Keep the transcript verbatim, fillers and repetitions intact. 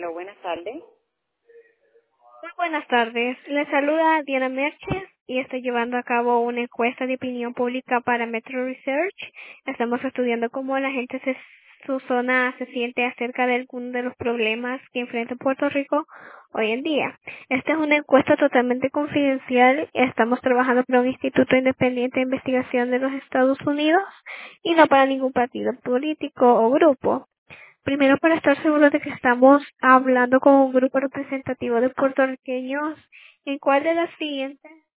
Hello, buenas tardes. Muy buenas tardes. Les saluda Diana Merches y estoy llevando a cabo una encuesta de opinión pública para Metro Research. Estamos estudiando cómo la gente de su zona se siente acerca de algunos de los problemas que enfrenta Puerto Rico hoy en día. Esta es una encuesta totalmente confidencial. Estamos trabajando para un instituto independiente de investigación de los Estados Unidos y no para ningún partido político o grupo. Primero, para estar seguros de que estamos hablando con un grupo representativo de puertorriqueños, ¿en cuál de las siguientes